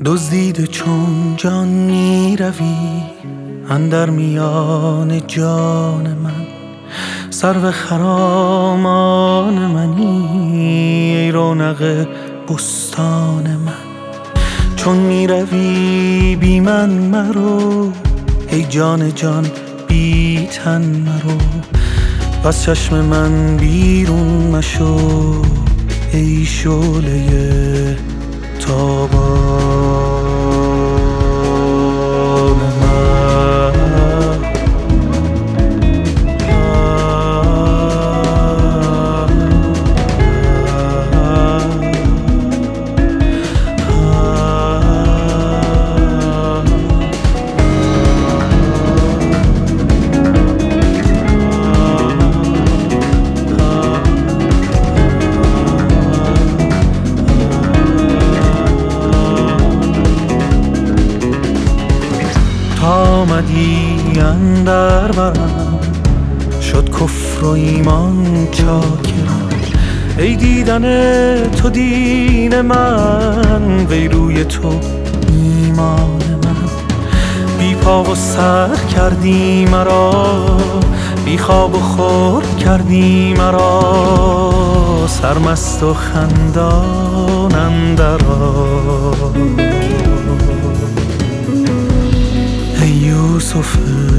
دزدیده چون جان می روی اندر میان جان من، سرو خرامان منی ای رونق بستان من. چون می روی بی من مرو ای جان جان بی تن مرو، از چشم من بیرون مشو ای شعله تابان من. آمدی اندر برم شد کفر و ایمان چاکرم، ای دیدن تو دین من وی روی تو ایمان من. بی پا و سر کردی مرا، بی خواب و خور کردی مرا، سرمست و خندان اندر یوسف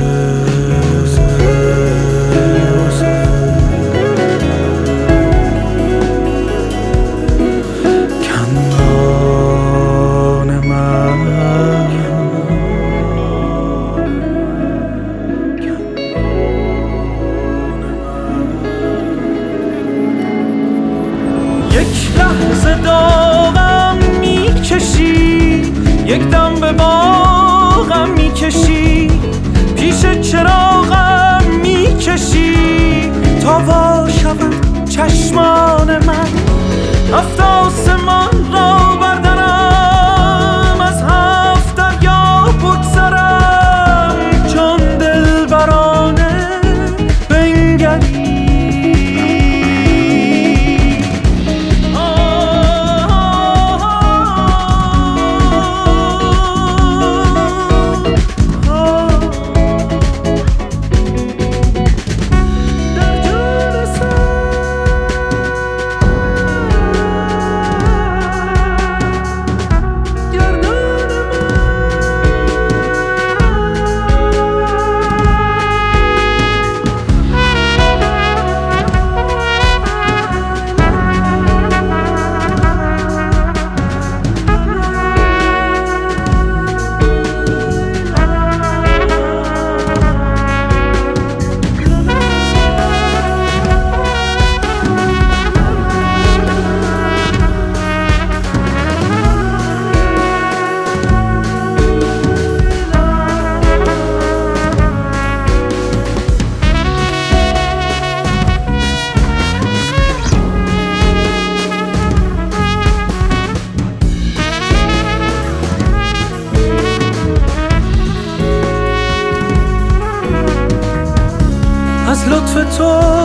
کنان من. یک لحظه داغم میکشی، یک دم به باغم میکشی، پیش چراغم میکشی تا وا شود چشمان من. هفت آسمان را بردرم، از هفت دریا بگذرم، چون دلبرانه بنگری. از لطف تو